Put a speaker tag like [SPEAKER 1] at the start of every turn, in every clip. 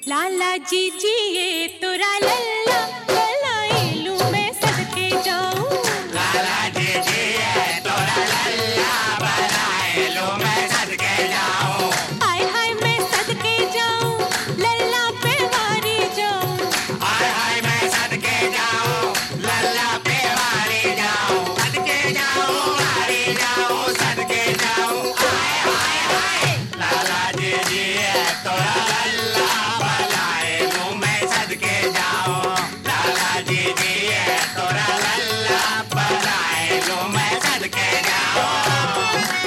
[SPEAKER 1] लाला जी जिए तोरा लल्ला बनाए लूं मैं सदके जाऊं।
[SPEAKER 2] लाला जी जिए तोरा लल्ला बनाए लूं मैं सदके जाऊं।
[SPEAKER 1] हाय हाय मैं सदके जाऊं लल्ला पे वारी जाऊं।
[SPEAKER 2] हाय हाय मैं सदके जाऊं लल्ला पे वारी जाऊं। सदके जाऊं वारी जाऊं सदके जाऊं। हाय हाय हाय लाला जी जिए तोरा लल्ला बनाए लूं मैं सदके जाऊं। लाला जी जिए तोरा लल्ला बनाए लूं मैं सदके जाऊं।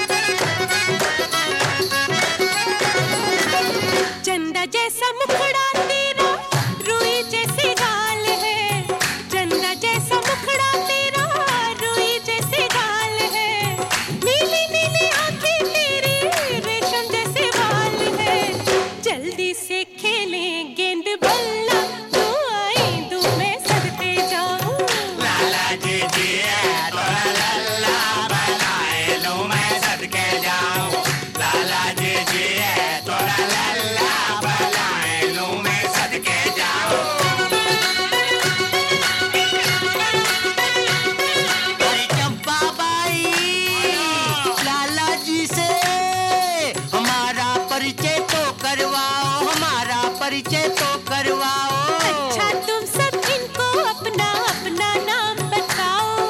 [SPEAKER 1] चंदा जैसा मुखड़ा तेरा रुई जैसी गाल है। चंदा जैसा मुखड़ा तेरा रुई जैसी गाल है। नीली नीली आंखें तेरी रेशम जैसे बाल है। जल्दी से खेलें गेंद बल्ला तू आई दूं मैं सदके जाऊं।
[SPEAKER 2] लाला जी जिए तोरा लल्ला बनाए लूं मैं सदके जाऊं। लाला जी जिए तोरा लल्ला बनाए लूं मैं सदके जाऊं।
[SPEAKER 3] अरे चंपा बाई, लाला जी से हमारा परिचय तो करवाओ, हमारा परिचय तो करवाओ।
[SPEAKER 1] अच्छा तुम सब इनको अपना अपना नाम बताओ।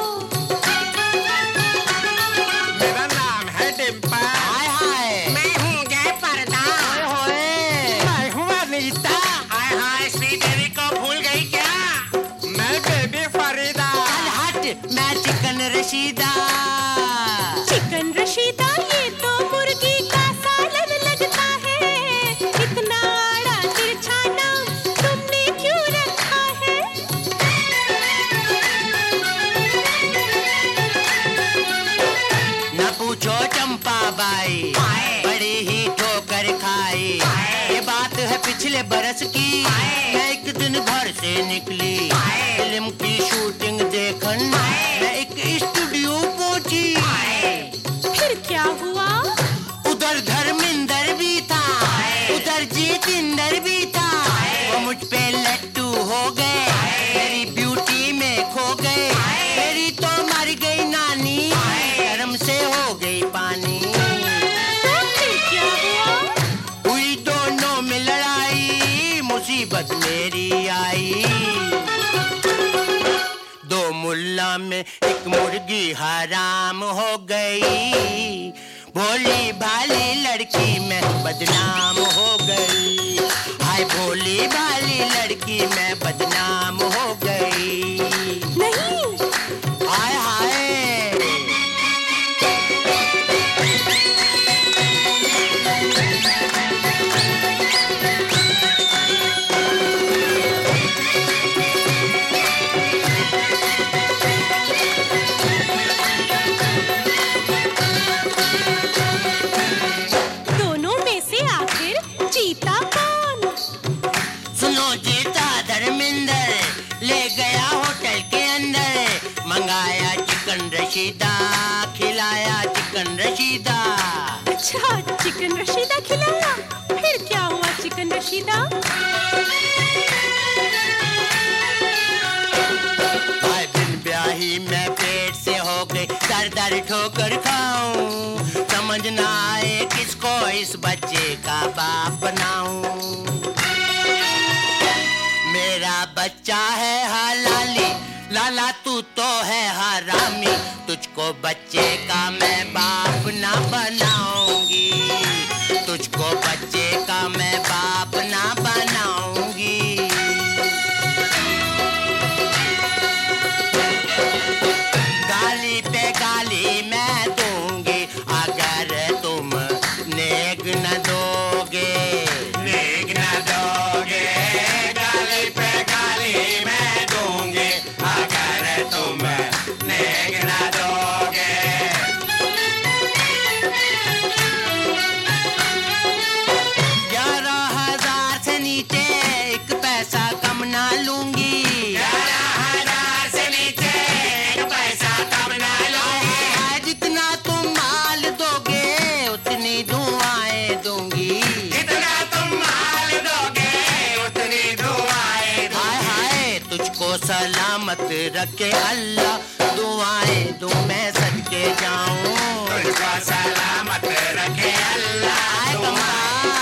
[SPEAKER 2] मेरा नाम है डिम्पल।
[SPEAKER 3] हाय हाय,
[SPEAKER 2] मैं हूँ जय पर्दा।
[SPEAKER 3] होए
[SPEAKER 2] मैं हूँ अनीता। हाय हाय श्रीदेवी को भूल गई क्या? मैं बेबी फरीदा।
[SPEAKER 3] चल हट, मैं चिकन रशीदा।
[SPEAKER 1] चिकन रशीदा ये तो मुर्गी का सालन लगता है। इतना आड़ा तिरछा नाम तुमने क्यों रखा है?
[SPEAKER 3] न पूछो चंपा बाई, बड़ी ही ठोकर खाई। ये बात है पिछले बरस की, मैं एक दिन घर से निकली फिल्म की शूटिंग देखन। मैं एक स्टूडियो पहुंची,
[SPEAKER 1] फिर क्या हुआ?
[SPEAKER 3] उधर धर्मिंदर भी था, उधर जितेंद्र भी था। वो मुझ पे लट्टू हो गए, मेरी ब्यूटी में खो गए। मेरी तो मर गई नानी, शर्म से हो गई पानी।
[SPEAKER 1] तो फिर क्या हुआ?
[SPEAKER 3] हुई दोनों में लड़ाई, मुसीबत मेरी आई। दो मुल्ला में एक मुर्गी हराम हो गई। भोली भाली लड़की मैं बदनाम हो गई। हाय भोली भाली लड़की मैं बदनाम हो गई।
[SPEAKER 1] नहीं
[SPEAKER 3] हाय हाय,
[SPEAKER 1] दोनों में से आखिर जीता कौन?
[SPEAKER 3] सुनो जीता धर्मिंदर, ले गया होटल के अंदर। मंगाया चिकन रशीदा, खिलाया चिकन रशीदा।
[SPEAKER 1] अच्छा चिकन रशीदा खिलाया। फिर क्या हुआ चिकन रशीदा?
[SPEAKER 3] हाय बिन ब्याही मैं पेट से हो गई, दर दर ठोकर खाऊं। समझ ना आए किसको इस बच्चे का बाप बनाऊं। मेरा बच्चा है हलाली, लाला तू तो है हरामी। तुझको बच्चे का मैं बाप ना बनाऊंगी, तुझको बच्चे का मैं बाप ना बनाऊंगी। गाली पे गाली मैं दूंगी, अगर तुम नेग न दोगे।
[SPEAKER 2] नेग न दोगे, गाली पे गाली मैं दूंगी। अगर तुम नेग न दोगे।
[SPEAKER 3] तुझको सलामत रखे अल्लाह, दुआएं दूं मैं सदके जाऊं,
[SPEAKER 2] तुझको सलामत रखे अल्लाह, दुआएं